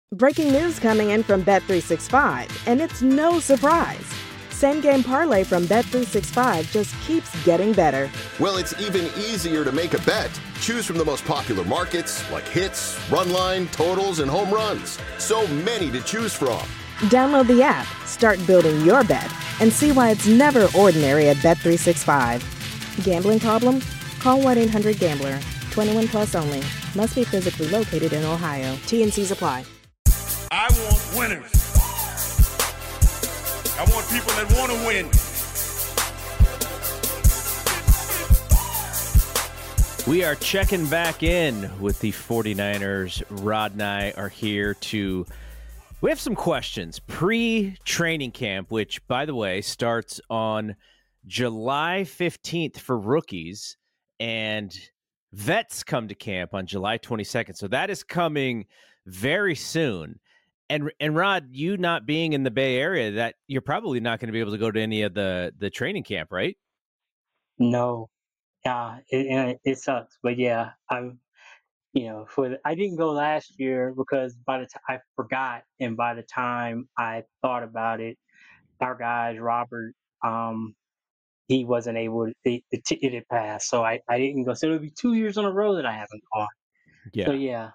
Breaking news coming in from Bet365, and it's no surprise. Same Game Parlay from Bet365 just keeps getting better. Well, it's even easier to make a bet. Choose from the most popular markets like hits, run line, totals, and home runs. So many to choose from. Download the app, start building your bet, and see why it's never ordinary at Bet365. Gambling problem? Call 1-800-GAMBLER. 21 plus only. Must be physically located in Ohio. T&Cs apply. I want winners. I want people that want to win. We are checking back in with the 49ers. Rod and I are here to... We have some questions. Pre-training camp, which, by the way, starts on July 15th for rookies, and vets come to camp on July 22nd. So that is coming very soon. And Rod, you not being in the Bay Area, that you're probably not going to be able to go to any of the training camp, right? No, it sucks, but yeah, I didn't go last year because by the time I forgot, and by the time I thought about it, our guys Robert, he wasn't able. The ticket had passed, so I didn't go. So it'll be 2 years in a row that I haven't gone. Yeah. So yeah.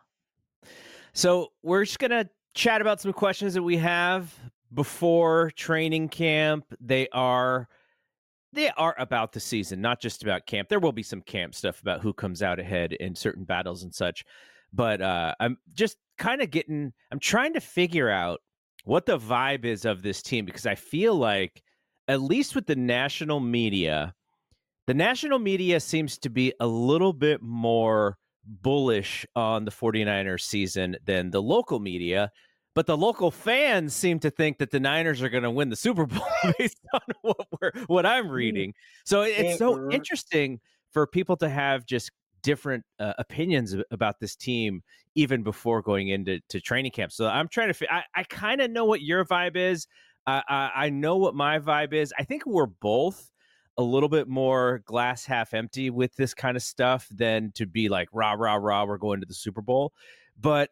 So we're just gonna chat about some questions that we have before training camp. They are about the season, not just about camp. There will be some camp stuff about who comes out ahead in certain battles and such. But I'm just I'm trying to figure out what the vibe is of this team, because I feel like, at least with the national media seems to be a little bit more bullish on the 49ers season than the local media. But the local fans seem to think that the Niners are going to win the Super Bowl based on what I'm reading. So it's so interesting for people to have just different opinions about this team even before going into training camp. So I'm trying to I kind of know what your vibe is. I know what my vibe is. I think we're both a little bit more glass half empty with this kind of stuff than to be like, rah, rah, rah, we're going to the Super Bowl. But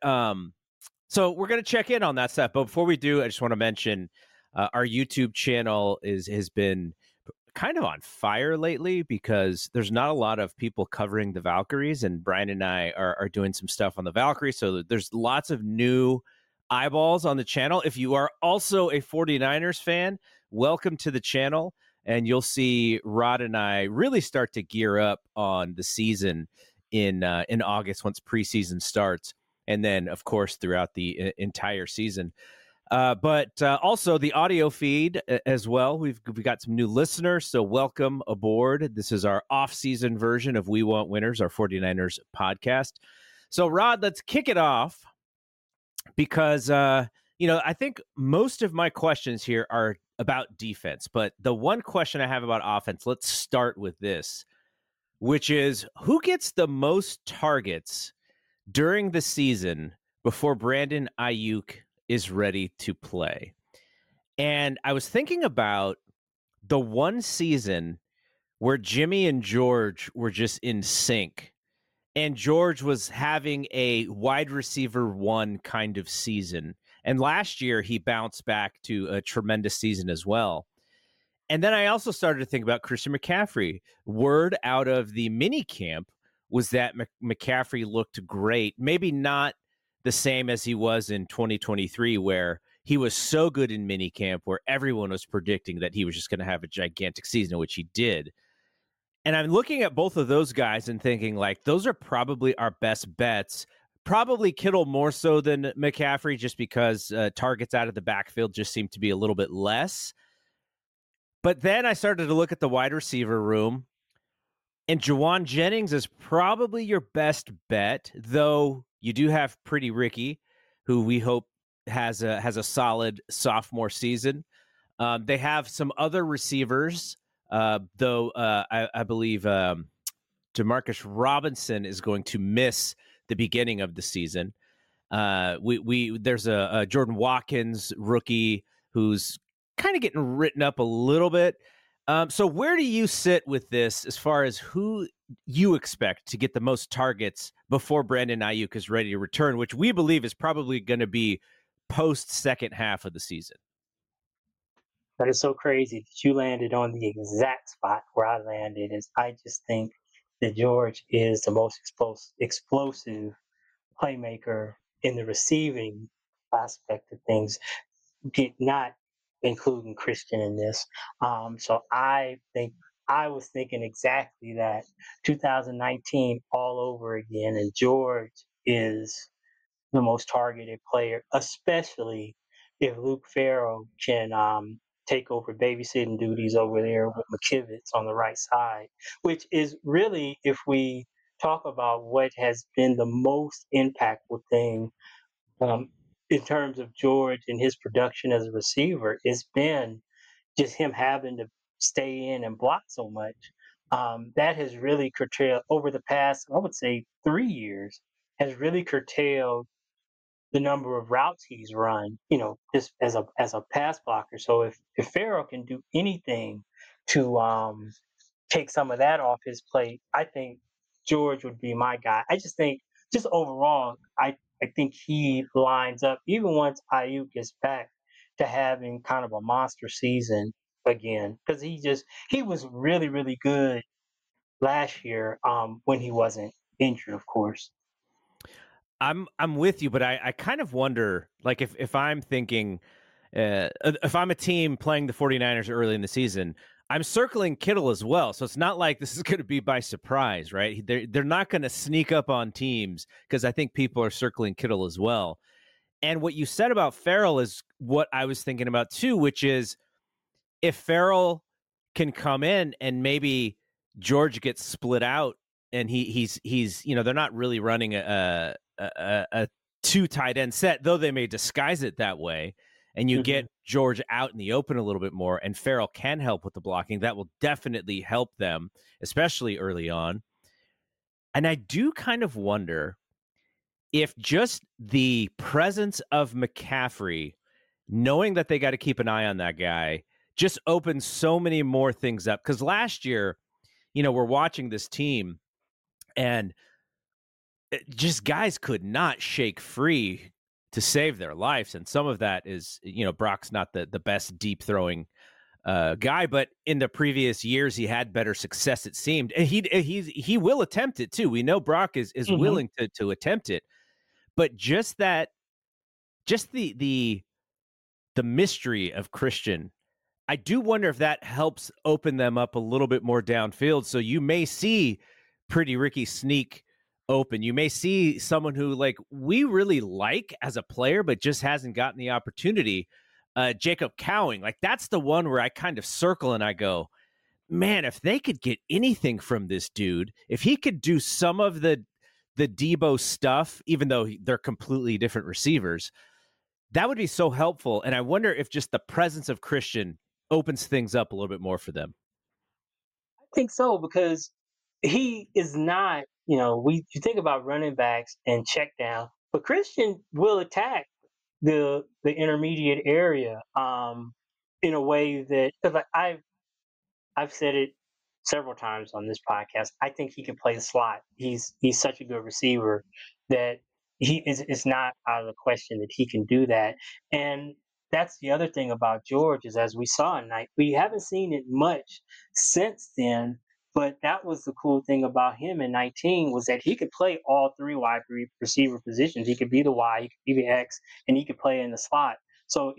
so we're going to check in on that stuff. But before we do, I just want to mention our YouTube channel has been kind of on fire lately because there's not a lot of people covering the Valkyries, and Brian and I are doing some stuff on the Valkyries. So there's lots of new eyeballs on the channel. If you are also a 49ers fan, welcome to the channel, and you'll see Rod and I really start to gear up on the season in August once preseason starts. And then, of course, throughout the entire season. But also the audio feed as well. We've got some new listeners, so welcome aboard. This is our off-season version of We Want Winners, our 49ers podcast. So, Rod, let's kick it off because, I think most of my questions here are about defense. But the one question I have about offense, let's start with this, which is who gets the most targets during the season before Brandon Ayuk is ready to play. And I was thinking about the one season where Jimmy and George were just in sync, and George was having a wide receiver one kind of season. And last year he bounced back to a tremendous season as well. And then I also started to think about Christian McCaffrey. Word out of the mini camp was that McCaffrey looked great. Maybe not the same as he was in 2023, where he was so good in minicamp, where everyone was predicting that he was just going to have a gigantic season, which he did. And I'm looking at both of those guys and thinking, like, those are probably our best bets. Probably Kittle more so than McCaffrey, just because targets out of the backfield just seem to be a little bit less. But then I started to look at the wide receiver room, and Juwan Jennings is probably your best bet, though you do have Pretty Ricky, who we hope has a solid sophomore season. They have some other receivers, though I believe Demarcus Robinson is going to miss the beginning of the season. There's a Jordan Watkins rookie who's kind of getting written up a little bit. So where do you sit with this as far as who you expect to get the most targets before Brandon Ayuk is ready to return, which we believe is probably going to be post second half of the season? But it's so crazy that you landed on the exact spot where I landed. Is I just think that George is the most explosive playmaker in the receiving aspect of things, not including Christian in this. So I think I was thinking exactly that 2019 all over again, and George is the most targeted player, especially if Luke Farrell can take over babysitting duties over there with McKivitz on the right side, which is really, if we talk about what has been the most impactful thing um, in terms of George and his production as a receiver, it's been just him having to stay in and block so much. That has really curtailed over the past, I would say, 3 years, has really curtailed the number of routes he's run, just as a pass blocker. So if Farrell can do anything to take some of that off his plate, I think George would be my guy. I just think, just overall, I think he lines up even once Ayuk gets back to having kind of a monster season again, because he was really really good last year when he wasn't injured, of course. I'm with you, but I kind of wonder, like, if I'm thinking, if I'm a team playing the 49ers early in the season, I'm circling Kittle as well. So it's not like this is going to be by surprise, right? They're not going to sneak up on teams, because I think people are circling Kittle as well. And what you said about Farrell is what I was thinking about too, which is if Farrell can come in and maybe George gets split out and he's they're not really running a two tight end set, though they may disguise it that way, and you get George out in the open a little bit more, and Farrell can help with the blocking, that will definitely help them, especially early on. And I do kind of wonder if just the presence of McCaffrey, knowing that they got to keep an eye on that guy, just opens so many more things up. Because last year, we're watching this team, and just guys could not shake free to save their lives. And some of that is, Brock's not the best deep throwing guy, but in the previous years, he had better success, it seemed. And he will attempt it too. We know Brock is willing to attempt it, but just the mystery of Christian, I do wonder if that helps open them up a little bit more downfield. So you may see Pretty Ricky sneak open. You may see someone who, like, we really like as a player, but just hasn't gotten the opportunity. Jacob Cowing, like, that's the one where I kind of circle and I go, man, if they could get anything from this dude, if he could do some of the Debo stuff, even though they're completely different receivers, that would be so helpful. And I wonder if just the presence of Christian opens things up a little bit more for them. I think so, because he is not, you think about running backs and check down, but Christian will attack the intermediate area in a way that, because I've said it several times on this podcast. I think he can play the slot. He's such a good receiver that it's not out of the question that he can do that. And that's the other thing about George, is, as we saw tonight, we haven't seen it much since then. But that was the cool thing about him in 19, was that he could play all three wide receiver positions. He could be the Y, he could be the X, and he could play in the slot. So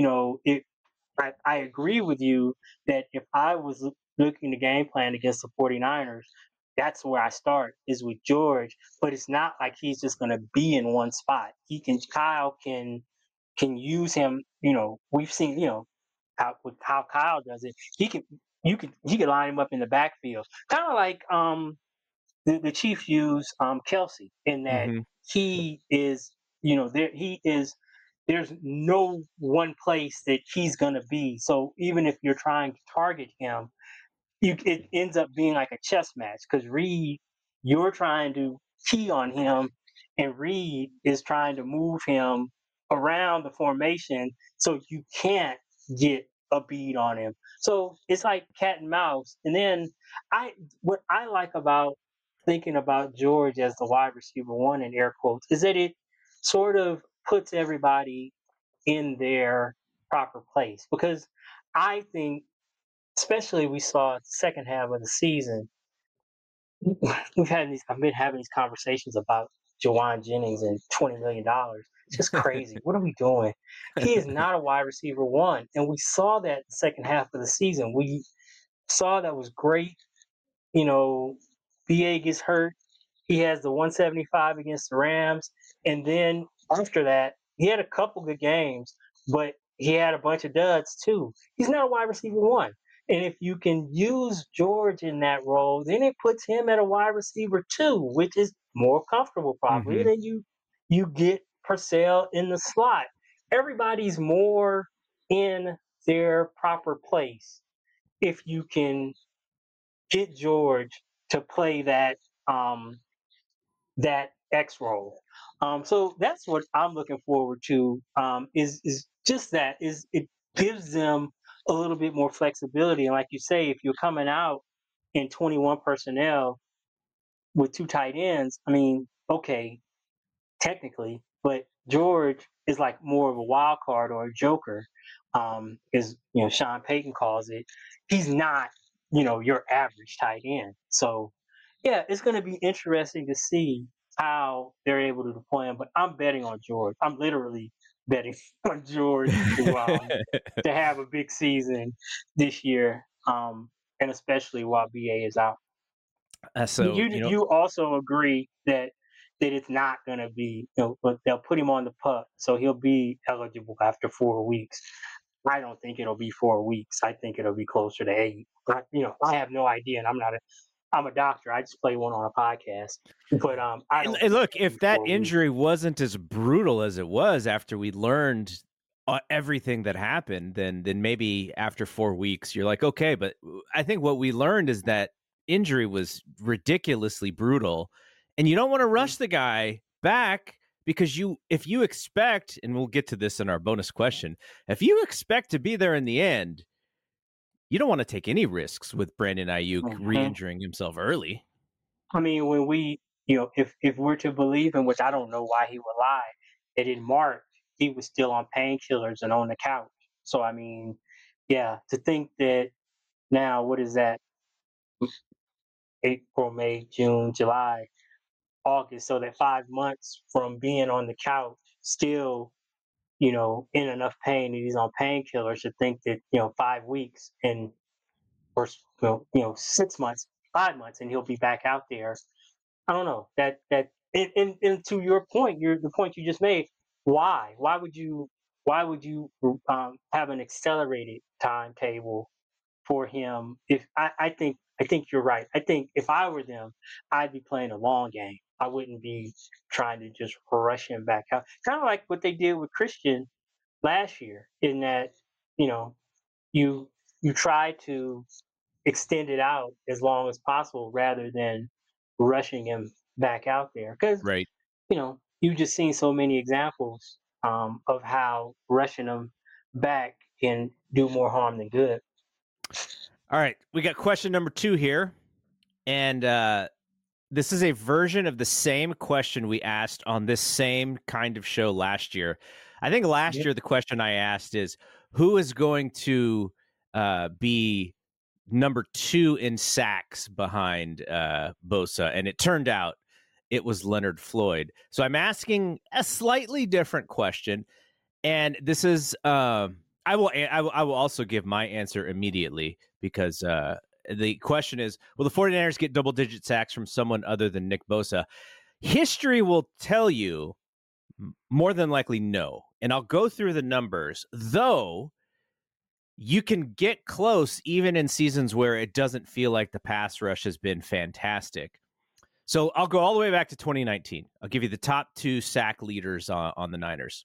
I agree with you that if I was looking to game plan against the 49ers, that's where I start, is with George. But it's not like he's just going to be in one spot. Kyle can use him. We've seen, how Kyle does it. He could line him up in the backfield, kind of like the Chiefs use Kelsey, in that he is, there's no one place that he's going to be. So even if you're trying to target him, it ends up being like a chess match, because Reed, you're trying to key on him, and Reed is trying to move him around the formation so you can't get a beat on him. So it's like cat and mouse. And then what I like about thinking about George as the wide receiver one in air quotes is that it sort of puts everybody in their proper place because I think, especially we saw second half of the season, I've been having these conversations about Jawan Jennings and $20 million. It's just crazy. What are we doing? He is not a wide receiver one, and we saw that second half of the season. We saw that was great. You know, BA gets hurt. He has the 175 against the Rams, and then after that, he had a couple good games, but he had a bunch of duds too. He's not a wide receiver one. And if you can use George in that role, then it puts him at a wide receiver two, which is more comfortable probably. Mm-hmm. And then you get Purcell in the slot. Everybody's more in their proper place if you can get George to play that X role. So that's what I'm looking forward to. Is just that is it gives them a little bit more flexibility. And like you say, if you're coming out in 21 personnel with two tight ends, I mean, okay, technically, but George is like more of a wild card or a joker, is Sean Payton calls it. He's not your average tight end. So yeah, it's going to be interesting to see how they're able to deploy him. But I'm betting on George. I'm literally betting on George to have a big season this year, and especially while BA is out. So You also agree that it's not going to be, but they'll put him on the pup, so he'll be eligible after 4 weeks. I don't think it'll be 4 weeks. I think it'll be closer to 8. But, I have no idea, and I'm a doctor. I just play one on a podcast. But I don't. And look, if that 4 weeks. injury wasn't as brutal as it was after we learned everything that happened, then maybe after 4 weeks you're like, okay. But I think what we learned is that injury was ridiculously brutal, and you don't want to rush the guy back because if you expect, and we'll get to this in our bonus question, if you expect to be there in the end, you don't want to take any risks with Brandon Ayuk re-injuring himself early. I mean, when we, if we're to believe, in which I don't know why he would lie, that in March he was still on painkillers and on the couch. So I mean, yeah, to think that now, what is that? April, May, June, July, August. So that 5 months from being on the couch, still, in enough pain, and he's on painkillers, to think that 5 weeks or 6 months, 5 months, and he'll be back out there. I don't know and to your point, the point you just made. Why would you have an accelerated timetable for him? If I think you're right. I think if I were them, I'd be playing a long game. I wouldn't be trying to just rush him back out. Kind of like what they did with Christian last year, in that you try to extend it out as long as possible rather than rushing him back out there. Because Right. You've just seen so many examples of how rushing them back can do more harm than good. All right, we got question number 2 here, and this is a version of the same question we asked on this same kind of show last year. I think last year the question I asked is, who is going to be number 2 in sacks behind Bosa? And it turned out it was Leonard Floyd. So I'm asking a slightly different question, and this is I will also give my answer immediately, because the question is, will the 49ers get double-digit sacks from someone other than Nick Bosa? History will tell you more than likely no. And I'll go through the numbers, though you can get close even in seasons where it doesn't feel like the pass rush has been fantastic. So I'll go all the way back to 2019. I'll give you the top 2 sack leaders on the Niners.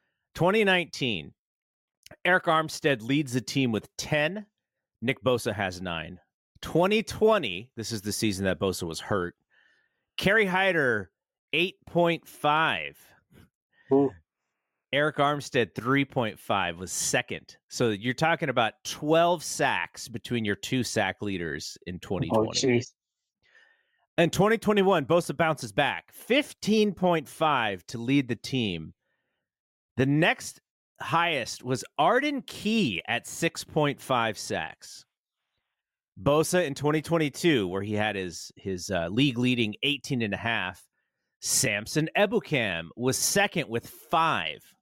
2019, Eric Armstead leads the team with 10. Nick Bosa has 9. 2020, this is the season that Bosa was hurt. Kerry Hyder, 8.5. Ooh. Eric Armstead, 3.5, was second. So you're talking about 12 sacks between your 2 sack leaders in 2020. Oh, jeez. In 2021, Bosa bounces back 15.5 to lead the team. The next highest was Arden Key at 6.5 sacks. Bosa in 2022, where he had his league leading 18.5. Samson Ebukam was second with 5.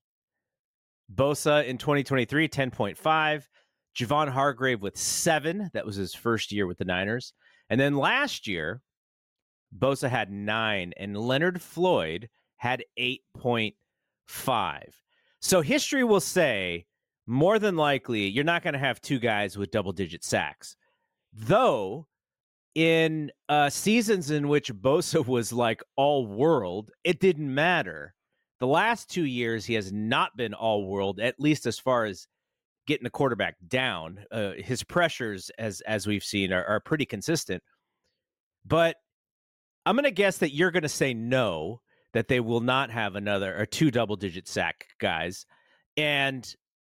Bosa in 2023, 10.5. Javon Hargrave with 7. That was his first year with the Niners. And then last year, Bosa had 9, and Leonard Floyd had 8.5. So history will say, more than likely, you're not going to have two guys with double-digit sacks. Though, in seasons in which Bosa was like all-world, it didn't matter. The last 2 years, he has not been all-world, at least as far as getting the quarterback down. His pressures, as we've seen, are pretty consistent. But I'm going to guess that you're going to say no, that they will not have another or 2 double-digit sack guys. And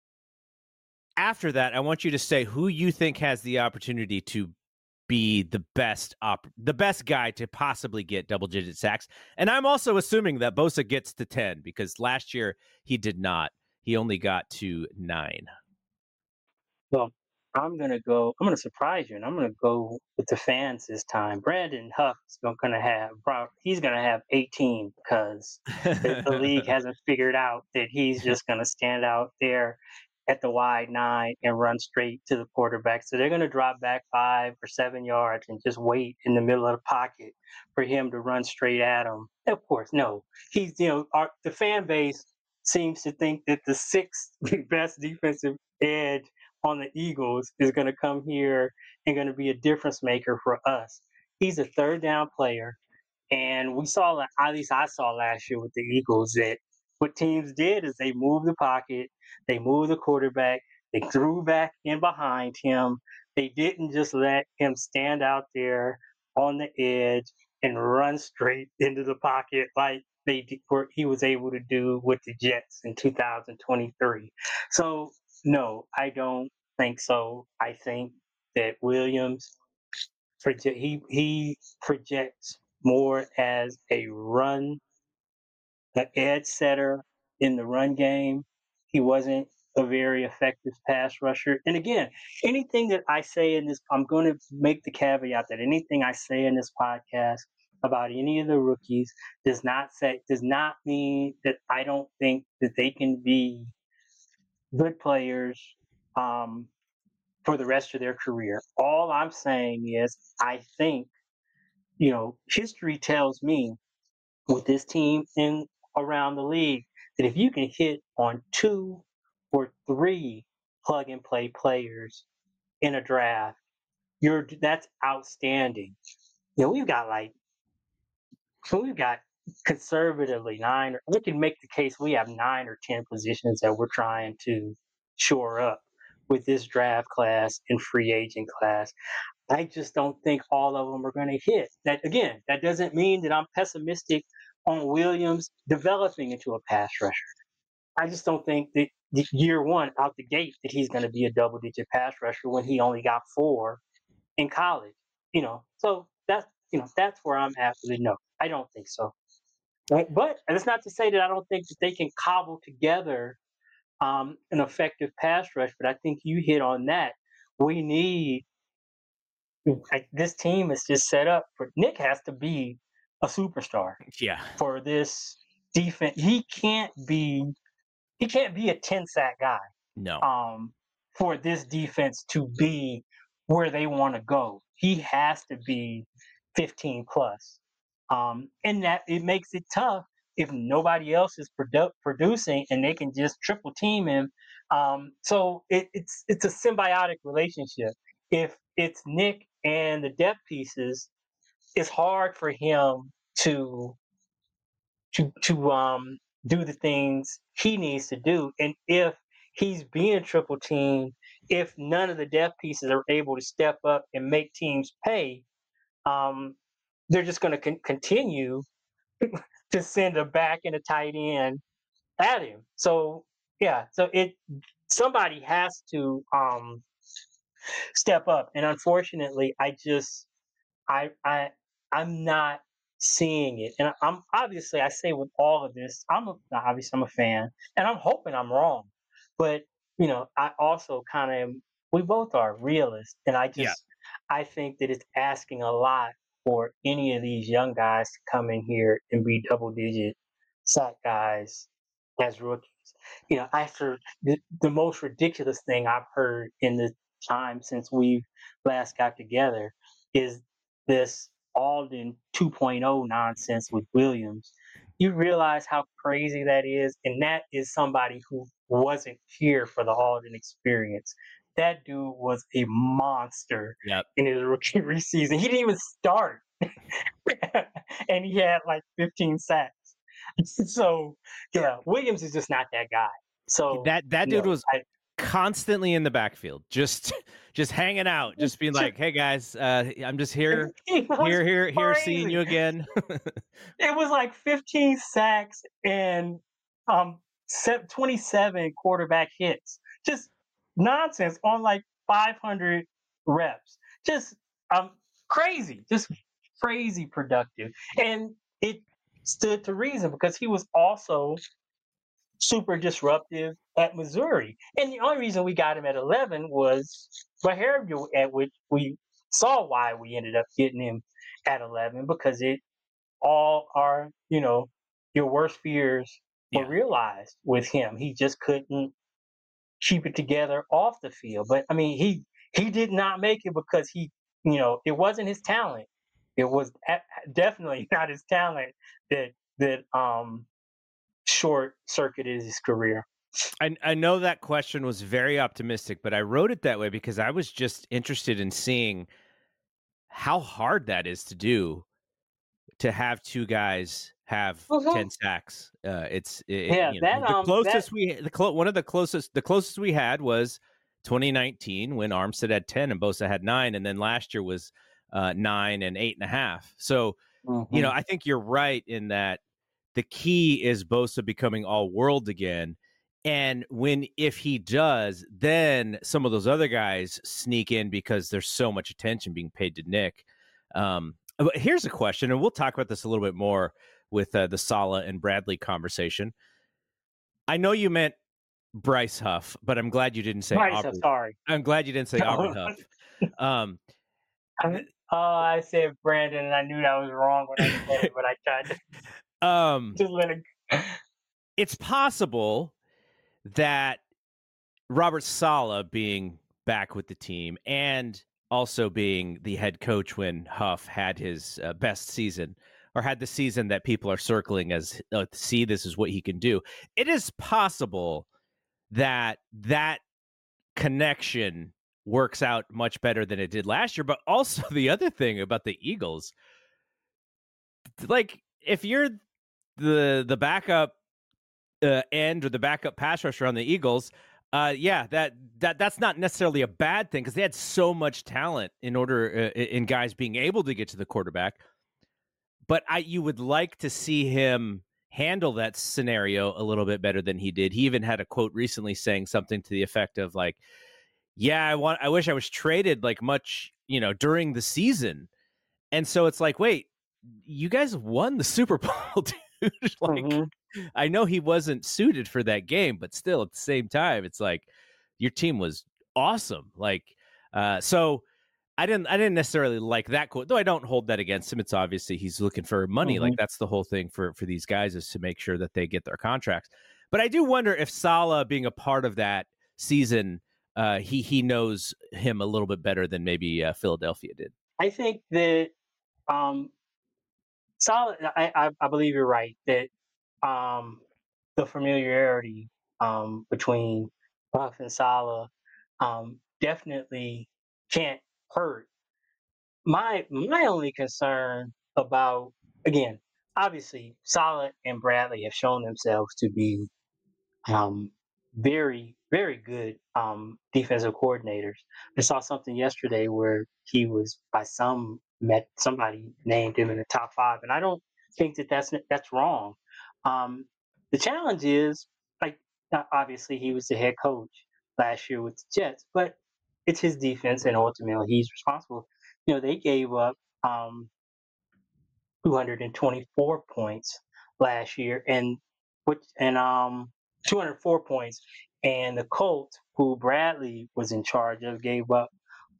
after that, I want you to say who you think has the opportunity to be the best guy to possibly get double-digit sacks. And I'm also assuming that Bosa gets to 10 because last year he did not. He only got to 9. Well, I'm gonna surprise you, and I'm gonna go with the fans this time. Brandon Huff's he's gonna have 18 because the league hasn't figured out that he's just gonna stand out there at the wide 9 and run straight to the quarterback. So they're gonna drop back 5 or 7 yards and just wait in the middle of the pocket for him to run straight at him. Of course, no, the fan base seems to think that the sixth best defensive edge on the Eagles is going to come here and going to be a difference maker for us. He's a third down player. And we saw, at least I saw last year with the Eagles, that what teams did is they moved the pocket, they moved the quarterback, they threw back in behind him. They didn't just let him stand out there on the edge and run straight into the pocket like he was able to do with the Jets in 2023. So, no, I don't think so. I think that Williams, he projects more as an edge setter in the run game. He wasn't a very effective pass rusher. And again, anything that I say I'm going to make the caveat that anything I say in this podcast about any of the rookies does not mean that I don't think that they can be good players for the rest of their career. All I'm saying is I think, history tells me with this team in around the league that if you can hit on 2 or 3 plug and play players in a draft, that's outstanding. We've got conservatively 9, or we can make the case we have 9 or 10 positions that we're trying to shore up with this draft class and free agent class. I just don't think all of them are going to hit. That doesn't mean that I'm pessimistic on Williams developing into a pass rusher. I just don't think that year one out the gate that he's going to be a double-digit pass rusher when he only got 4 in college. So that's where I'm at with it. No, I don't think so. Right? But it's not to say that I don't think that they can cobble together an effective pass rush. But I think you hit on that. We need. This team is just set up for Nick has to be a superstar. Yeah. For this defense, he can't be a 10 sack guy. No. For this defense to be where they want to go, he has to be 15 plus. And that it makes it tough if nobody else is producing and they can just triple team him. So it's a symbiotic relationship. If it's Nick and the depth pieces, it's hard for him to do the things he needs to do. And if he's being triple teamed, if none of the depth pieces are able to step up and make teams pay, they're just going to continue to send a back and a tight end at him. So somebody has to step up. And unfortunately, I I'm not seeing it. And I'm obviously, I say with all of this, I'm a fan, and I'm hoping I'm wrong. But I also kind of we both are realists, and Yeah. I think that it's asking a lot for any of these young guys to come in here and be double digit sack guys as rookies. After the most ridiculous thing I've heard in the time since we last got together is this Alden 2.0 nonsense with Williams. You realize how crazy that is? And that is somebody who wasn't here for the Alden experience. That dude was a monster Yep. in his rookie season. He didn't even start. And he had like 15 sacks. So, yeah, Williams is just not that guy. So, That dude was constantly in the backfield, just hanging out, just being like, "Hey guys, I'm just here, here, seeing you again." It was like 15 sacks and 27 quarterback hits. Just nonsense on like 500 reps. Just crazy. Just crazy productive. And it stood to reason because he was also super disruptive at Missouri. And the only reason we got him at 11 was behavior, at which we saw why we ended up getting him at 11 because it all our, your worst fears were Yeah. realized with him. He just couldn't keep it together off the field. But I mean, he did not make it because it wasn't his talent. It was definitely not his talent that short circuited his career. I know that question was very optimistic, but I wrote it that way because I was just interested in seeing how hard that is to do, to have two guys have 10 sacks. Yeah, the closest the closest we had was 2019 when Armstead had 10 and Bosa had 9, and then last year was 9 and 8.5. So I think you're right in that the key is Bosa becoming all world again. And if he does, then some of those other guys sneak in because there's so much attention being paid to Nick. But here's a question, and we'll talk about this a little bit more with the Saleh and Bradley conversation. I know you meant Bryce Huff, but I'm glad you didn't say Bryce, Aubrey. I'm sorry. I'm glad you didn't say Aubrey Huff. I said Brandon, and I knew that was wrong when I said it, but I tried to just let it. It's possible that Robert Saleh being back with the team and also being the head coach when Huff had his best season, or had the season that people are circling as, see, this is what he can do. It is possible that connection works out much better than it did last year. But also the other thing about the Eagles, like if you're the backup end or the backup pass rusher on the Eagles, that's not necessarily a bad thing because they had so much talent in guys being able to get to the quarterback. But you would like to see him handle that scenario a little bit better than he did. He even had a quote recently saying something to the effect of like, "Yeah, I wish I was traded like much, during the season." And so it's like, wait, you guys won the Super Bowl, dude. I know he wasn't suited for that game, but still at the same time, it's like your team was awesome. Like, so I didn't necessarily like that quote, though I don't hold that against him. It's obviously he's looking for money. Like that's the whole thing for these guys, is to make sure that they get their contracts. But I do wonder if Saleh being a part of that season, he knows him a little bit better than maybe Philadelphia did. I think that Saleh. I believe you're right that the familiarity between Buff and Saleh definitely can't hurt. My only concern about, again, obviously Saleh and Bradley have shown themselves to be um, very, very good defensive coordinators. I saw something yesterday where he was somebody named him in the top 5, and I don't think that's wrong. Um, the challenge is, like, obviously he was the head coach last year with the Jets, but it's his defense, and ultimately he's responsible. They gave up. Um, 224 points last year, and 204 points. And the Colts, who Bradley was in charge of, gave up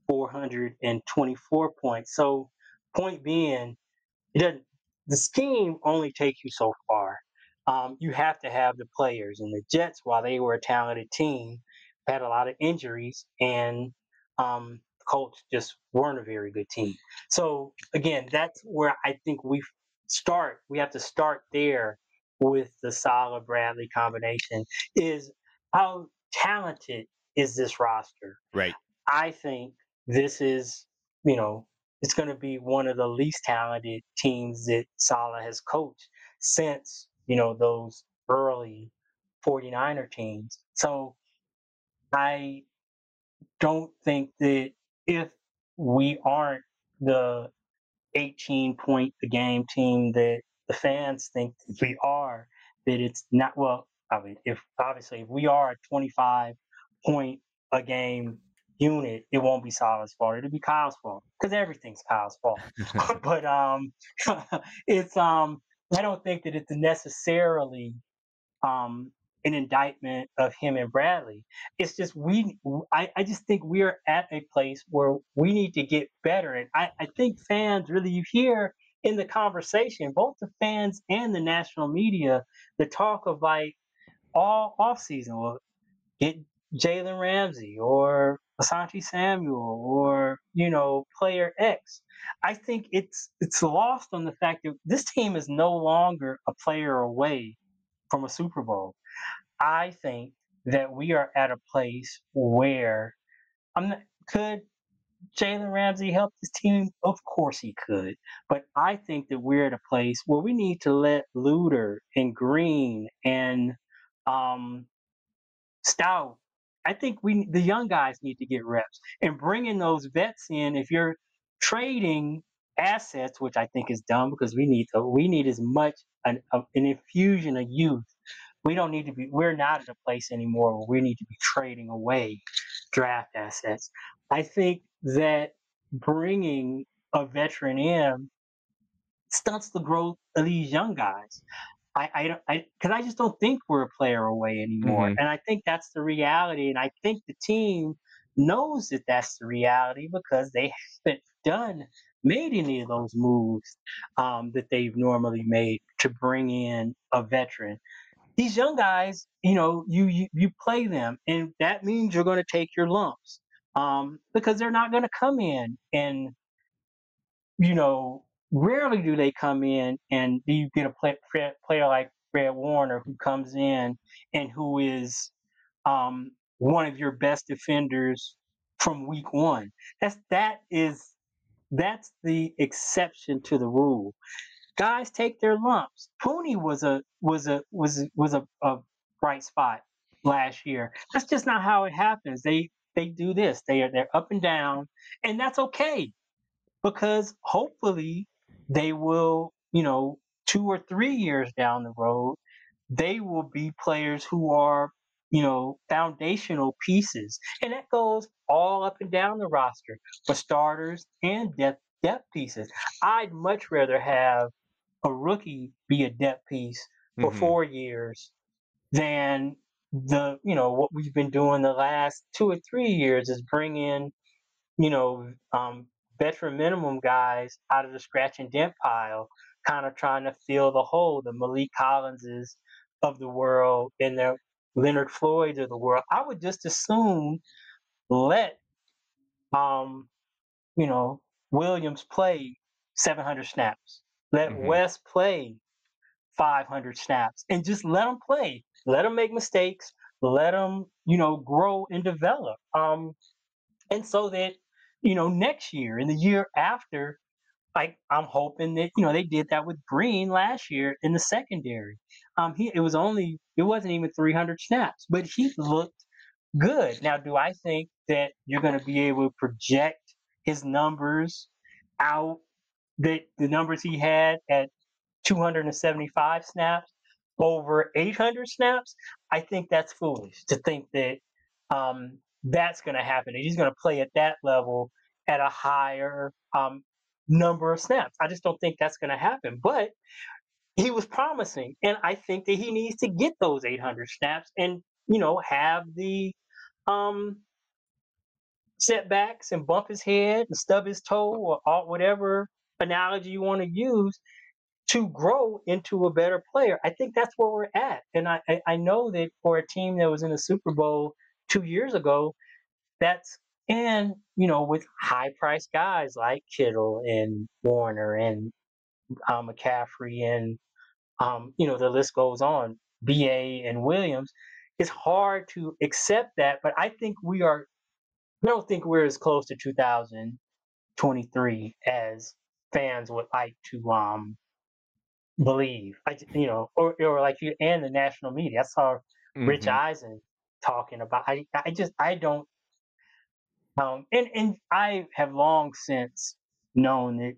424 points. So, point being, it doesn't, the scheme only takes you so far. You have to have the players. And the Jets, while they were a talented team, had a lot of injuries, and the Colts just weren't a very good team. So again, that's where I think we start. We have to start there with the Salah Bradley combination. Is how talented is this roster? Right. I think this is, you know, it's going to be one of the least talented teams that Salah has coached since, those early 49er teams. So I don't think that if we aren't the 18 point a game team that the fans think that we are, that it's not, well, I mean, if we are a 25 point a game unit, it won't be Salah's fault. It'll be Kyle's fault, because everything's Kyle's fault. But it's I don't think that it's necessarily an indictment of him and Bradley. It's just I just think we're at a place where we need to get better. And I think fans really, you hear in the conversation, both the fans and the national media, the talk of like all off season, well, get Jalen Ramsey or Asante Samuel or, player X. I think it's lost on the fact that this team is no longer a player away from a Super Bowl. I think that we are at a place where could Jalen Ramsey help this team? Of course he could. But I think that we're at a place where we need to let Luter and Green and Stout. I think the young guys need to get reps and bringing those vets in. If you're trading assets, which I think is dumb, because we need as much an infusion of youth. We don't need to be. We're not at a place anymore where we need to be trading away draft assets. I think that bringing a veteran in stunts the growth of these young guys. Because I just don't think we're a player away anymore, and I think that's the reality. And I think the team knows that that's the reality, because they haven't made any of those moves that they've normally made to bring in a veteran. These young guys, you play them, and that means you're going to take your lumps, because they're not going to come in and, rarely do they come in and you get a player like Fred Warner, who comes in and who is one of your best defenders from week one. That's the exception to the rule. Guys take their lumps. Pooney was a bright spot last year. That's just not how it happens. They do this. They're up and down, and that's okay, because hopefully they will, 2 or 3 years down the road, they will be players who are, foundational pieces. And that goes all up and down the roster for starters and depth pieces. I'd much rather have a rookie be a depth piece for 4 years than what we've been doing the last 2 or 3 years, is bring in, you know, um, veteran minimum guys out of the scratch and dent pile, kind of trying to fill the hole, the Malik Collinses of the world and the Leonard Floyds of the world. I would just assume let um, you know, Williams play 700 snaps. Let West play 500 snaps, and just let them play. Let them make mistakes. Let them, grow and develop. And so that, next year and the year after, like, I'm hoping that, they did that with Green last year in the secondary. It wasn't even 300 snaps, but he looked good. Now, do I think that you're going to be able to project his numbers out, that the numbers he had at 275 snaps over 800 snaps? I think that's foolish to think that that's going to happen. He's going to play at that level at a higher number of snaps. I just don't think that's going to happen. But he was promising, and I think that he needs to get those 800 snaps and have the um, setbacks and bump his head and stub his toe or whatever analogy you want to use to grow into a better player. I think that's where we're at, and I know that for a team that was in the Super Bowl 2 years ago, that's and with high priced guys like Kittle and Warner and McCaffrey and the list goes on, BA and Williams. It's hard to accept that, but I think we are. I don't think we're as close to 2023 as fans would like to believe. Or like you and the national media. I saw Rich Mhm. Eisen talking about. I don't. And I have long since known that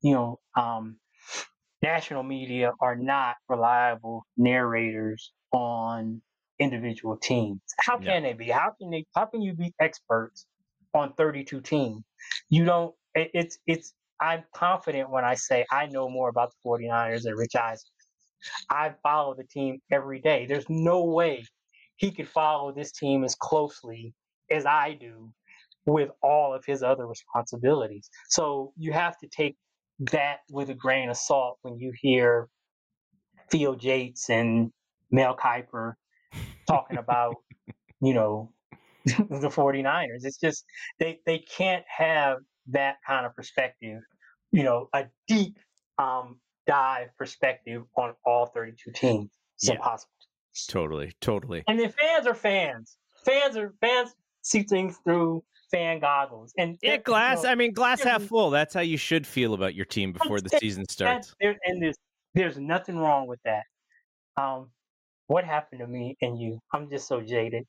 national media are not reliable narrators on individual teams. How No. can they be? How can you be experts on 32 teams? You don't it's I'm confident when I say I know more about the 49ers than Rich Eisen. I follow the team every day. There's no way he could follow this team as closely as I do with all of his other responsibilities. So you have to take that with a grain of salt when you hear Theo Yates and Mel Kiper talking about, you know, the 49ers. It's just they can't have that kind of perspective, a deep dive perspective on all 32 teams. It's Yeah, impossible. totally. And then fans are fans. Fans see things through fan goggles. And Yeah, glass half there's full. That's how you should feel about your team before the season starts. there's nothing wrong with that. Um, what happened to me and you? I'm just so jaded.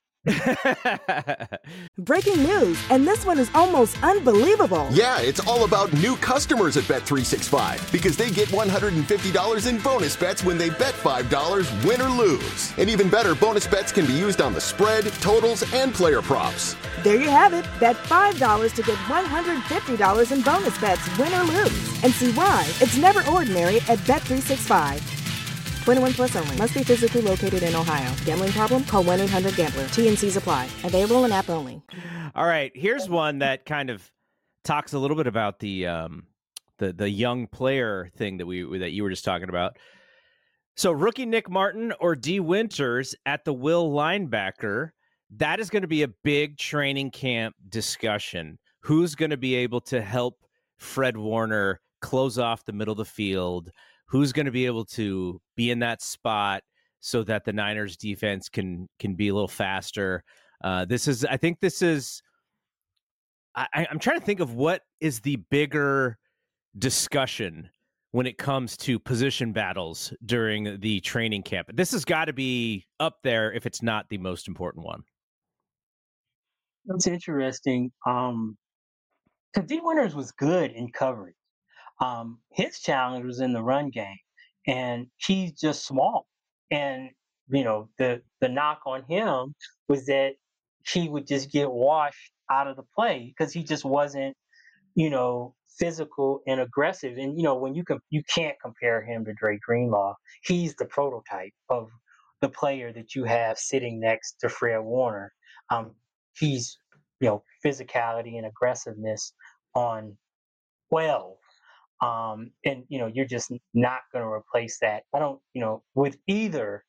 Breaking news, and this one is almost unbelievable. Yeah, it's all about new customers at Bet365 because they get $150 in bonus bets when they bet $5, win or lose. And even better, bonus bets can be used on the spread, totals, and player props. There you have it. Bet $5 to get $150 in bonus bets, win or lose. And see why it's never ordinary at Bet365. 21 plus only. Must be physically located in Ohio. Gambling problem? Call 1-800-GAMBLER. T&Cs apply. Available in app only. All right, here's one that kind of talks a little bit about the young player thing that you were just talking about. So rookie Nick Martin or D Winters at the will linebacker, that is going to be a big training camp discussion. Who's going to be able to help Fred Warner close off the middle of the field? Who's going to be able to be in that spot so that the Niners defense can be a little faster? I'm trying to think of what is the bigger discussion when it comes to position battles during the training camp. This has got to be up there if it's not the most important one. It's interesting. Because D Winters was good in coverage. His challenge was in the run game, and he's just small. And the knock on him was that he would just get washed out of the play because he just wasn't physical and aggressive. And when you can't compare him to Dre Greenlaw. He's the prototype of the player that you have sitting next to Fred Warner. He's physicality and aggressiveness on 12. And you're just not going to replace that. I don't, with either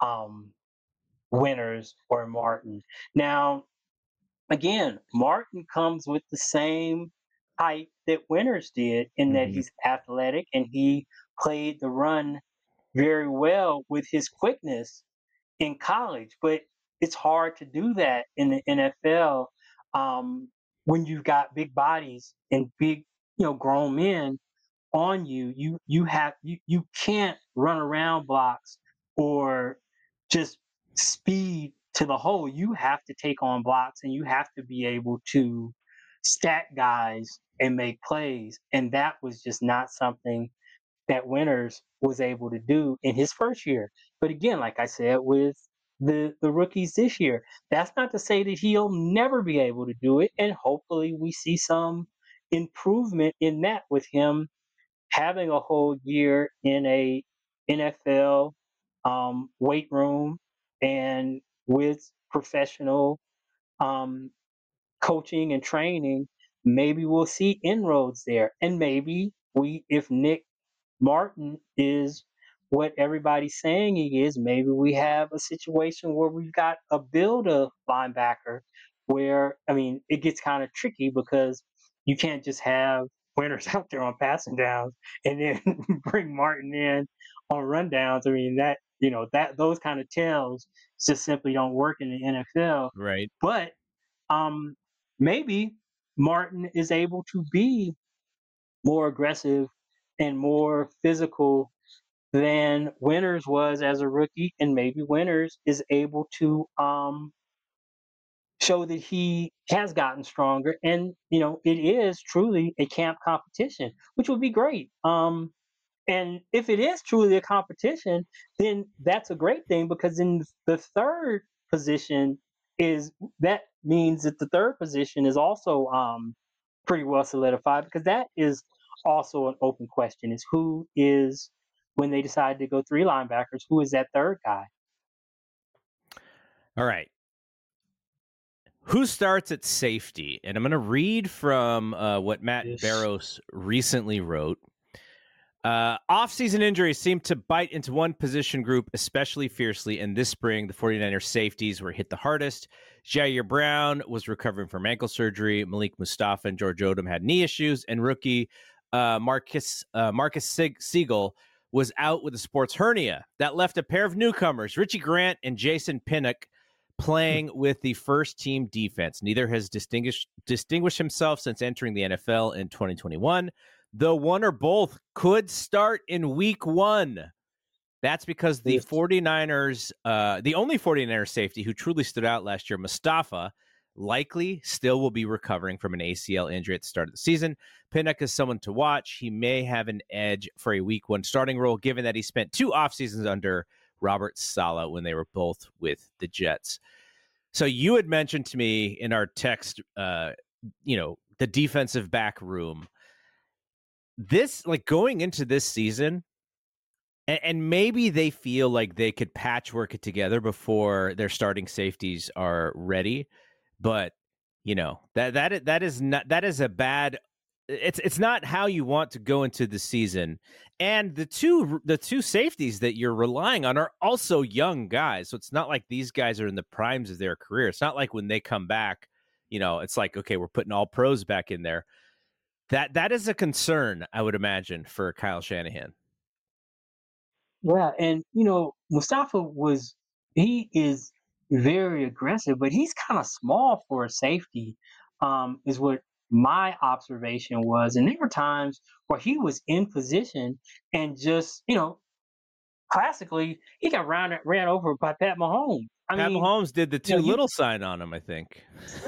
Winters or Martin. Now, again, Martin comes with the same height that Winters did in that he's athletic and he played the run very well with his quickness in college. But it's hard to do that in the NFL when you've got big bodies and big, grown men on you. You can't run around blocks or just speed to the hole. You have to take on blocks and you have to be able to stack guys and make plays. And that was just not something that Winters was able to do in his first year. But again, like I said, with the rookies this year, that's not to say that he'll never be able to do it. And hopefully we see some improvement in that with him having a whole year in a NFL weight room and with professional um, coaching and training, maybe we'll see inroads there. And maybe if Nick Martin is what everybody's saying he is, maybe we have a situation where we've got a builder linebacker where, I mean, it gets kind of tricky because you can't just have winners out there on passing downs and then bring Martin in on rundowns. I mean, that those kind of tells just simply don't work in the NFL. Right. But um, maybe Martin is able to be more aggressive and more physical than Winters was as a rookie, and maybe Winters is able to show that he has gotten stronger, and it is truly a camp competition, which would be great. And if it is truly a competition, then that's a great thing because in the third position is that means that the third position is also pretty well solidified because that is also an open question is who is when they decide to go three linebackers, who is that third guy? All right. Who starts at safety? And I'm going to read from what Matt Yes. Barrows recently wrote. Off-season injuries seem to bite into one position group especially fiercely, and this spring the 49ers safeties were hit the hardest. Jair Brown was recovering from ankle surgery. Malik Mustafa and George Odom had knee issues, and rookie Marcus Siegel was out with a sports hernia. That left a pair of newcomers, Richie Grant and Jason Pinnock, playing with the first-team defense. Neither has distinguished himself since entering the NFL in 2021. Though one or both could start in week 1. That's because the 49ers, the only 49ers safety who truly stood out last year, Mustafa, likely still will be recovering from an ACL injury at the start of the season. Pinnock is someone to watch. He may have an edge for a week 1 starting role, given that he spent 2 off seasons under Robert Saleh when they were both with the Jets. So you had mentioned to me in our text, the defensive back room. This, like, going into this season, and maybe they feel like they could patchwork it together before their starting safeties are ready, but that is a bad. It's not how you want to go into the season, and the two safeties that you're relying on are also young guys, so it's not like these guys are in the primes of their career. It's not like when they come back, it's like, okay, we're putting all pros back in there. That is a concern, I would imagine, for Kyle Shanahan. Yeah, and Mustafa he is very aggressive, but he's kind of small for a safety, is what my observation was. And there were times where he was in position and just, classically, he got ran over by Pat Mahomes. Pat Mahomes did the too little sign on him, I think.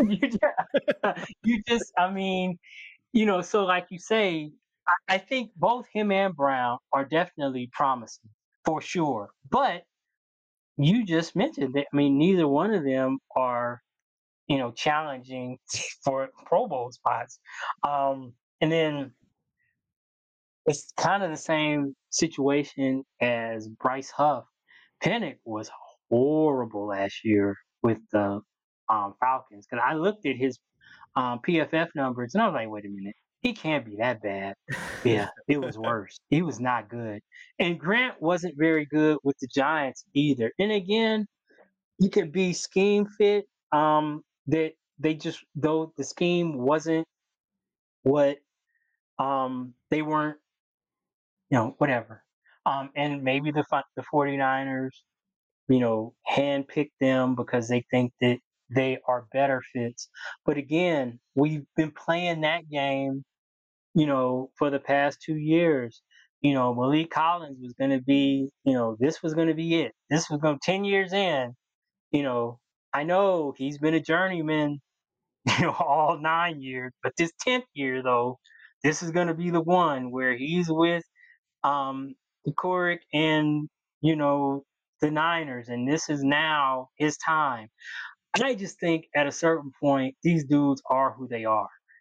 So like you say, I think both him and Brown are definitely promising for sure. But you just mentioned that, neither one of them are, challenging for Pro Bowl spots. And then it's kind of the same situation as Bryce Huff. Pennick was horrible last year with the Falcons because I looked at his PFF numbers and I was like, wait a minute, he can't be that bad. Yeah, it was worse. He was not good. And Grant wasn't very good with the Giants either. And again, you could be scheme fit. That they just though the scheme wasn't what they weren't, whatever. And maybe the 49ers, handpick them because they think that they are better fits. But again, we've been playing that game, for the past 2 years. Malik Collins was going to be, this was going to be it. This was going 10 years in, you know, I know he's been a journeyman, all 9 years, but this 10th year though, this is going to be the one where he's with the Corrick and the Niners, and this is now his time. I just think at a certain point, these dudes are who they are.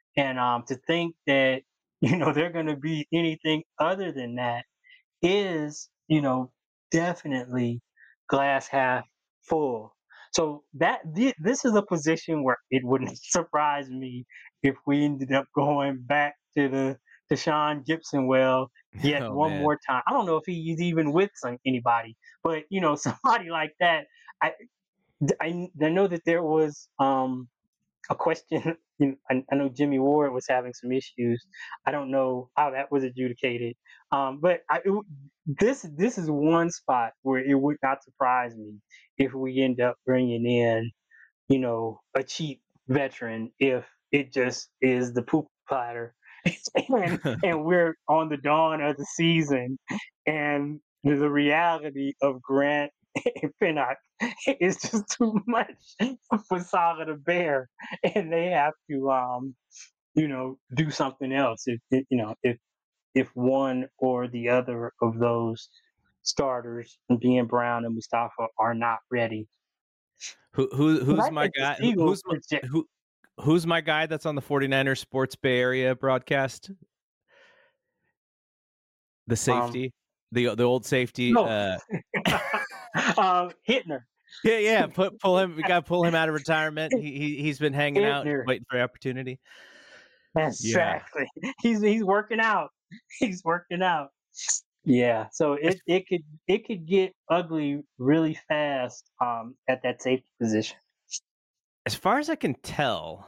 And to think that they're going to be anything other than that is, definitely glass half full. So this is a position where it wouldn't surprise me if we ended up going back to the Sean Gibson well yet Oh one man. more time. I don't know if he's even with anybody, but somebody like that. I I know that there was a question. I know Jimmy Ward was having some issues. I don't know how that was adjudicated, but this is one spot where it would not surprise me if we end up bringing in, a cheap veteran if it just is the poop platter, and we're on the dawn of the season, and the reality of Grant and Pinnock is just too much for Saga to bear, and they have to, do something else. If one or the other of those starters, being Brown and Mustafa, are not ready. But Who's I my think the guy? Eagles project. Who's my guy that's on the 49ers Sports Bay Area broadcast? The Um, safety, the old safety. no, Hittner, Yeah. Pull him. We got to pull him out of retirement. He's been hanging out, Hittner. waiting for the opportunity. Yeah. Exactly. He's working out. He's working out. Yeah. So As, it could get ugly really fast at that safety position. as far as I can tell,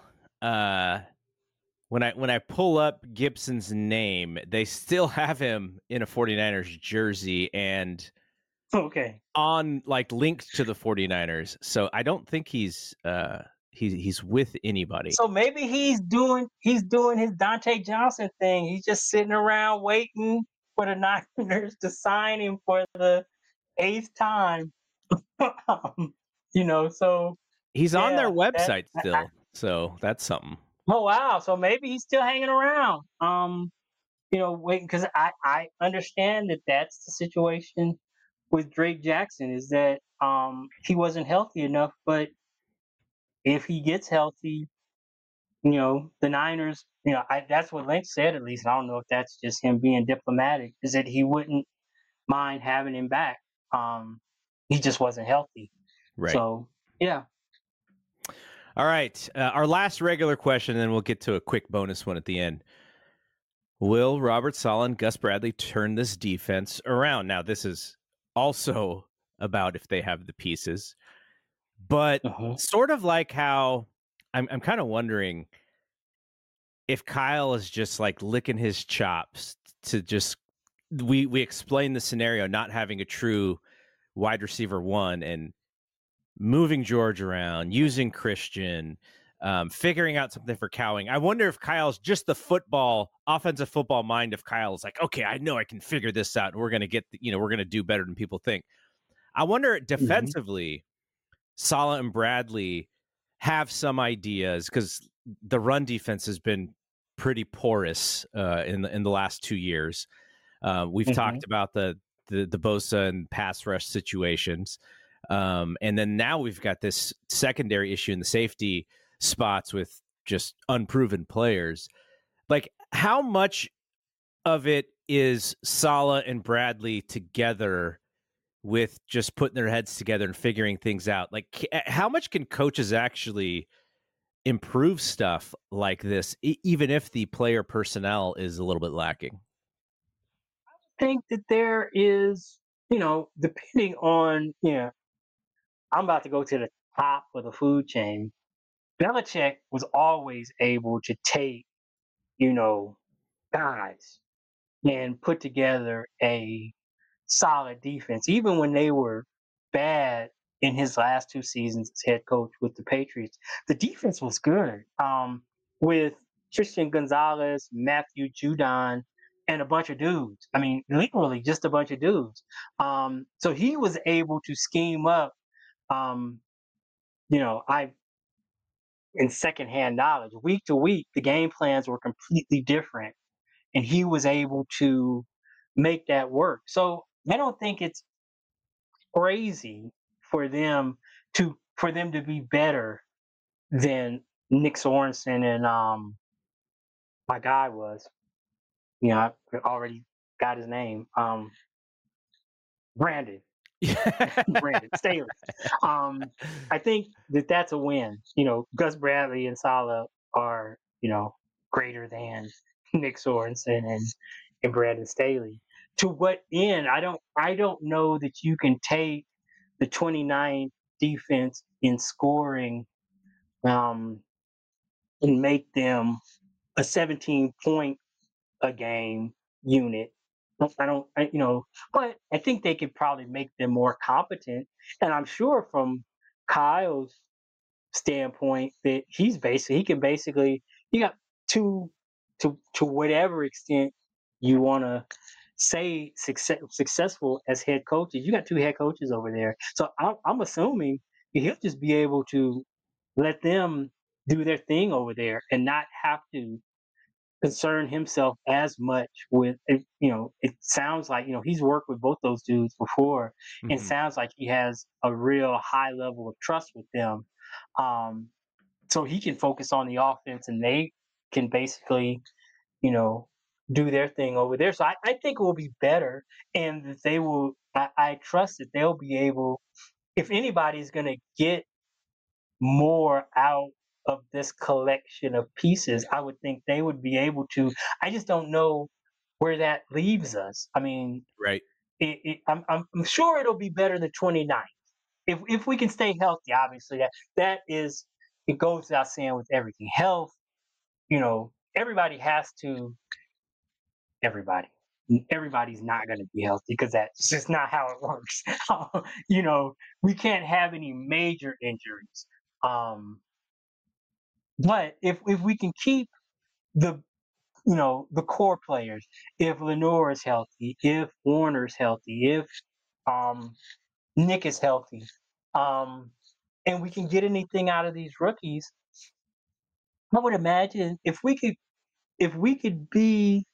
when I pull up Gibson's name, they still have him in a 49ers jersey and Okay. on like linked to the 49ers. So I don't think he's with anybody. So maybe he's doing his Dante Johnson thing. He's just sitting around waiting for the Niners to sign him for the eighth time. So He's on their yeah, that. website still. So that's something. Oh wow! So maybe he's still hanging around. Waiting because I understand that that's the situation with Drake Jackson is that he wasn't healthy enough, but if he gets healthy, the Niners, that's what Lynch said at least. I don't know if that's just him being diplomatic, is that he wouldn't mind having him back. Um, he just wasn't healthy. Right. So yeah. All right. Our last regular question, and then we'll get to a quick bonus one at the end. Will Robert Saleh and Gus Bradley turn this defense around? Now, this is also about if they have the pieces, but Uh-huh. sort of like how I'm kind of wondering if Kyle is just like licking his chops to just we explain the scenario not having a true wide receiver one and moving George around, using Christian, figuring out something for Cowing. I wonder if Kyle's just the offensive football mind of Kyle is like, okay, I know I can figure this out. And we're going to we're going to do better than people think. I wonder Mhm. defensively, Saleh and Bradley have some ideas because the run defense has been pretty porous in the last 2 years. We've Mhm. talked about the Bosa and pass rush situations. And then now we've got this secondary issue in the safety spots with just unproven players. Like, how much of it is Saleh and Bradley together with just putting their heads together and figuring things out? Like, how much can coaches actually improve stuff like this, even if the player personnel is a little bit lacking? Think that there is, depending on, I'm about to go to the top of the food chain. Belichick was always able to take, you know, guys and put together a solid defense, even when they were bad in his last two seasons as head coach with the Patriots. The defense was good with Christian Gonzalez, Matthew Judon, and a bunch of dudes. I mean, literally just a bunch of dudes. So he was able to scheme up. Um, I in secondhand knowledge, week to week, the game plans were completely different, and he was able to make that work. So I don't think it's crazy for them to be better than Nick Sorensen and my guy was. I already got his name. Brandon. Brandon Staley. I think that's a win. Gus Bradley and Salah are greater than Nick Sorensen and Brandon Staley. To what end? I don't know that you can take the 29 defense in scoring um, and make them a 17-point a game unit. I don't, but I think they could probably make them more competent. And I'm sure from Kyle's standpoint that he can basically, you got to whatever extent you want to say successful as head coaches. You got two head coaches over there, so I'm assuming he'll just be able to let them do their thing over there and not have to concern himself as much with it sounds like he's worked with both those dudes before and Mhm. sounds like he has a real high level of trust with them, so he can focus on the offense and they can basically you know do their thing over there. So I think it will be better, and that they will I trust that they'll be able, if anybody's going to get more out of this collection of pieces, I would think they would be able to. I just don't know where that leaves us. I mean, Right. I'm sure it'll be better than 29. If we can stay healthy, obviously that is, it goes without saying with everything. Health, everybody has to. Everybody. Everybody's not going to be healthy because that's just not how it works. We can't have any major injuries. Um, But if we can keep the the core players, if Lenore is healthy, if Warner's healthy, if um Nick is healthy, um, and we can get anything out of these rookies, I would imagine if we could be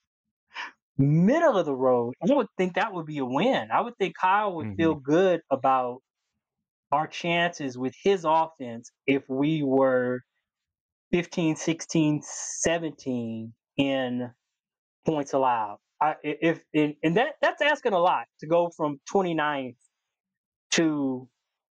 middle of the road, I would think that would be a win. I would think Kyle would feel Mhm. good about our chances with his offense if we were 15, 16, 17 in points allowed. And that's asking a lot to go from 29th to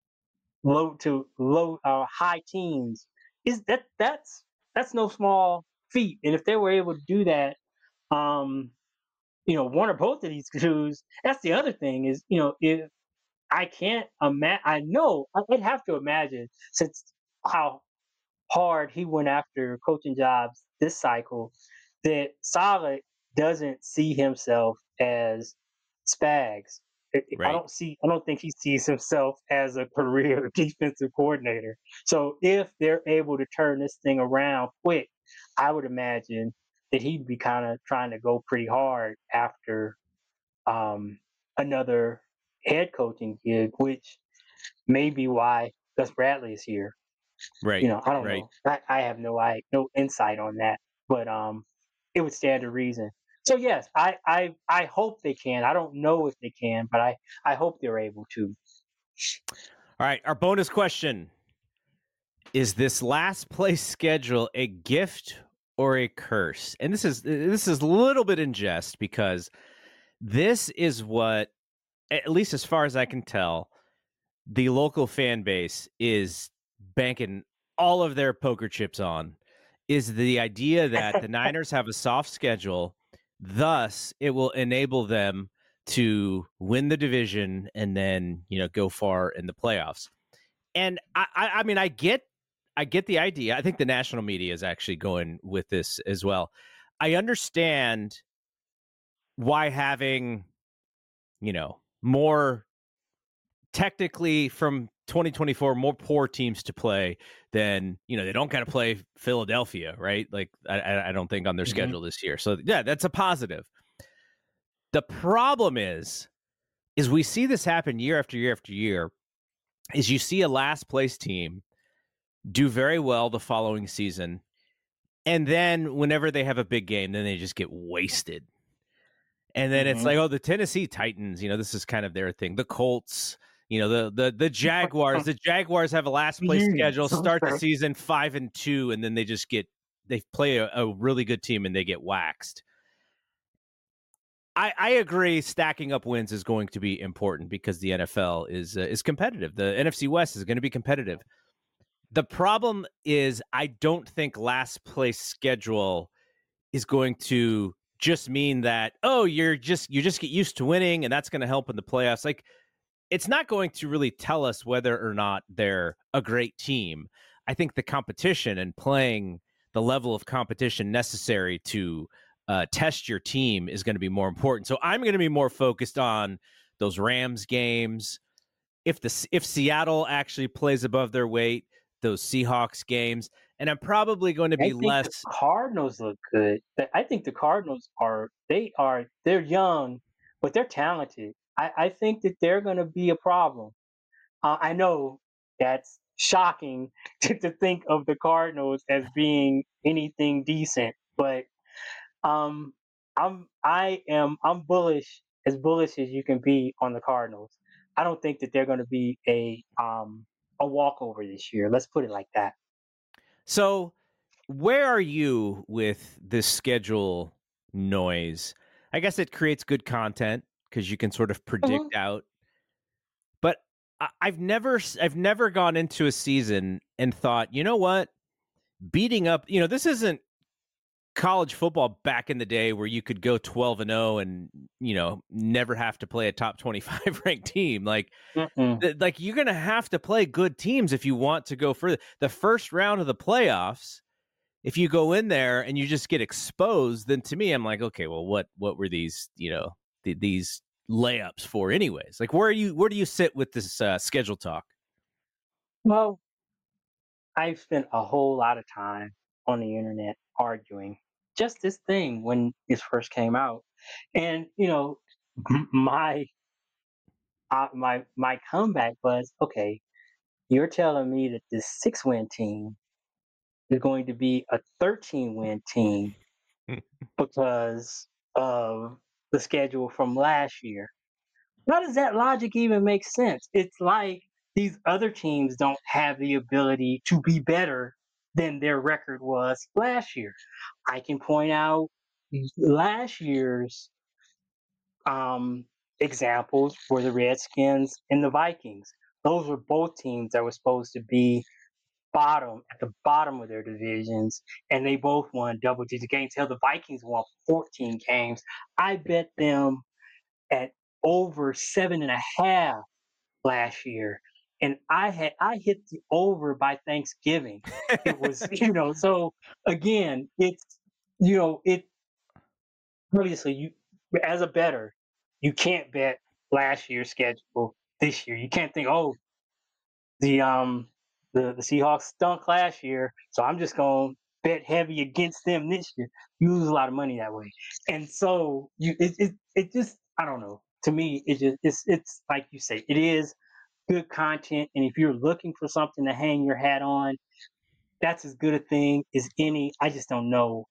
low high teens. That's no small feat. And if they were able to do that, um, one or both of these dudes, that's the other thing is, if I can't imagine, I know I'd have to imagine since how hard he went after coaching jobs this cycle, that Saleh doesn't see himself as Spags. Right. I don't think he sees himself as a career defensive coordinator. So if they're able to turn this thing around quick, I would imagine that he'd be kind of trying to go pretty hard after um, another head coaching gig, which may be why Gus Bradley is here. Right. I don't Right. know. I have no insight on that, but it would stand to reason. So yes, I hope they can. I don't know if they can, but I hope they're able to. All right. Our bonus question: is this last place schedule a gift or a curse? And this is a little bit in jest because this is what, at least as far as I can tell, the local fan base is banking all of their poker chips on, is the idea that the Niners have a soft schedule, thus it will enable them to win the division and then, go far in the playoffs. And I mean, I get the idea. I think the national media is actually going with this as well. I understand why having, more technically from 2024, more poor teams to play than, they don't got to play Philadelphia, right? Like, I don't think on their Mhm. schedule this year. So yeah, that's a positive. The problem is we see this happen year after year after year, is you see a last place team do very well the following season. And then whenever they have a big game, then they just get wasted. And then it's Mhm. like, oh, the Tennessee Titans, this is kind of their thing. The Colts, the Jaguars. The Jaguars have a last place schedule, start the season 5-2, and then they just get they play a really good team and they get waxed. I agree. Stacking up wins is going to be important because the NFL is competitive. The NFC West is going to be competitive. The problem is, I don't think last place schedule is going to just mean that, oh, you just get used to winning and that's going to help in the playoffs. Like, it's not going to really tell us whether or not they're a great team. I think the competition and playing the level of competition necessary to test your team is going to be more important. So I'm going to be more focused on those Rams games. If Seattle actually plays above their weight, those Seahawks games, and I'm probably going to be I think less. the Cardinals look good. I think the Cardinals they're young, but they're talented. I think that they're going to be a problem. I know that's shocking to think of the Cardinals as being anything decent, but um, I'm bullish as you can be on the Cardinals. I don't think that they're going to be a walkover this year. Let's put it like that. So, where are you with this schedule noise? I guess it creates good content because you can sort of Mhm. predict out. But I've never gone into a season and thought, you know what, beating up, this isn't college football back in the day where you could go 12-0 and never have to play a top 25 ranked team. Like, Mm-mm. like you're gonna have to play good teams if you want to go further. The first round of the playoffs, if you go in there and you just get exposed, then to me, I'm like, okay, well, what were these, these layups for, anyways? Like, where do you sit with this schedule talk? Well, I've spent a whole lot of time on the internet arguing just this thing when it first came out, and my my comeback was okay. You're telling me that this 6-win team is going to be a 13-win team because of the schedule from last year. How does that logic even make sense? It's like these other teams don't have the ability to be better than their record was last year. I can point out last year's um, examples were the Redskins and the Vikings. Those were both teams that were supposed to be at the bottom of their divisions, and they both won double-digit games. Hell, the Vikings won 14 games. I bet them at over 7.5 last year, and I hit the over by Thanksgiving. It was so again, it's it obviously you as a better, you can't bet last year's schedule this year. You can't think, oh, the the Seahawks stunk last year, so I'm just gonna bet heavy against them this year. You lose a lot of money that way, and so it just I don't know. To me, it's like you say, it is good content, and if you're looking for something to hang your hat on, that's as good a thing as any. I just don't know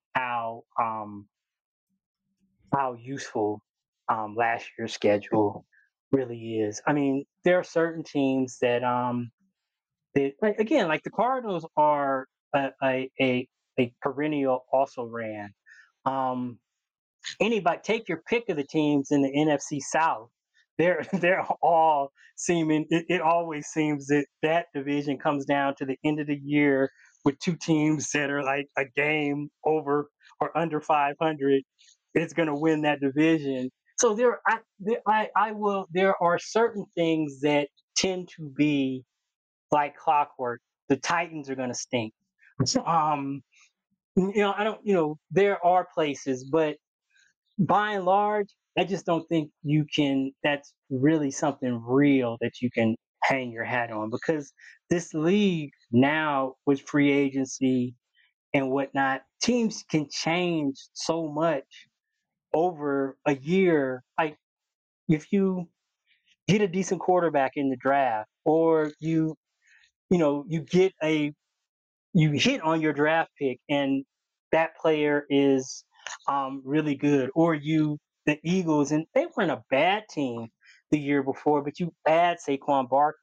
how useful last year's schedule really is. I mean, there are certain teams that like, again, like the Cardinals are a perennial also ran. Um, Anybody take your pick of the teams in the NFC South. They're all seeming. It always seems that that division comes down to the end of the year with two teams that are like a game over or under 500. It's going to win that division. So I will. There are certain things that tend to be like clockwork. The Titans are going to stink. Um, I don't. There are places, but by and large, I just don't think you can. That's really something real that you can hang your hat on because this league now with free agency and whatnot, teams can change so much over a year. Like if you get a decent quarterback in the draft, or you get you hit on your draft pick and that player is really good, or the Eagles, and they weren't a bad team the year before, but you add Saquon Barkley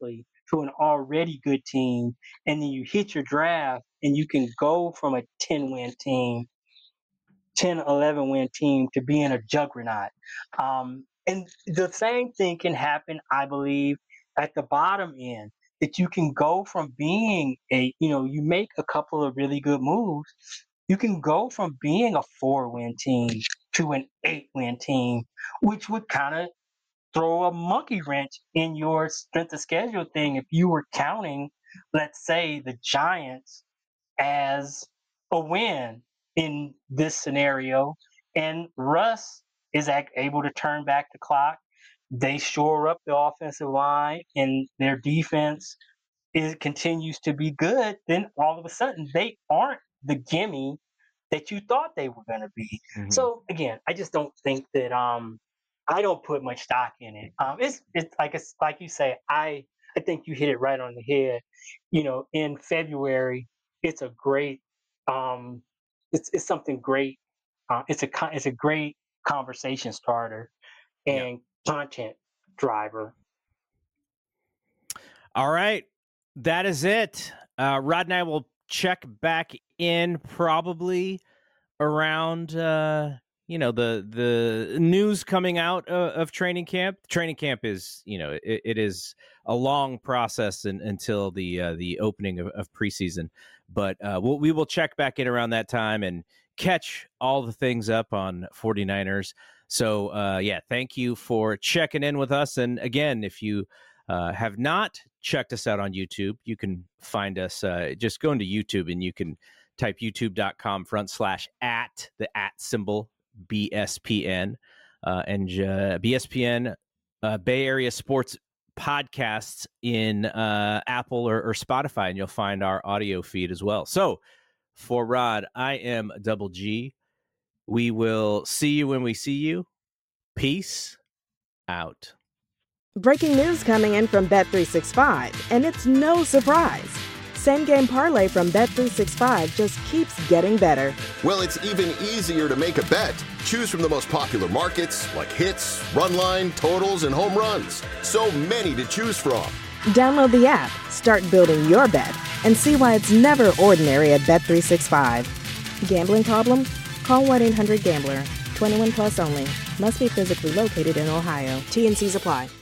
to an already good team, and then you hit your draft and you can go from a 10-win team, 10, 11-win team to being a juggernaut. And the same thing can happen, I believe, at the bottom end, that you can go from being you make a couple of really good moves. You can go from being a 4-win team to an 8-win team, which would kind of throw a monkey wrench in your strength of schedule thing if you were counting, let's say, the Giants as a win in this scenario, and Russ is able to turn back the clock. They shore up the offensive line, and their defense continues to be good. Then all of a sudden, they aren't the gimme that you thought they were going to be. Mhm. So again, I just don't think that I don't put much stock in it. It's like you say. I think you hit it right on the head. In February, it's a great it's something great. It's a great conversation starter Yeah. and content driver. All right. That is it. Rod and I will check back in probably around the news coming out of training camp. Training camp is it is a long process until the opening of preseason, but we will check back in around that time and catch all the things up on 49ers. So thank you for checking in with us. And again, if you have not checked us out on YouTube, you can find us just go into YouTube and you can type youtube.com/@ the @ symbol BSPN and BSPN Bay Area Sports Podcasts in Apple or Spotify, and you'll find our audio feed as well. So for Rod, I am Double G. We will see you when we see you. Peace out. Breaking news coming in from Bet365, and it's no surprise. Same Game Parlay from Bet365 just keeps getting better. Well, it's even easier to make a bet. Choose from the most popular markets like hits, run line, totals, and home runs. So many to choose from. Download the app, start building your bet, and see why it's never ordinary at Bet365. Gambling problem? Call 1-800-GAMBLER. 21 plus only. Must be physically located in Ohio. T&Cs apply.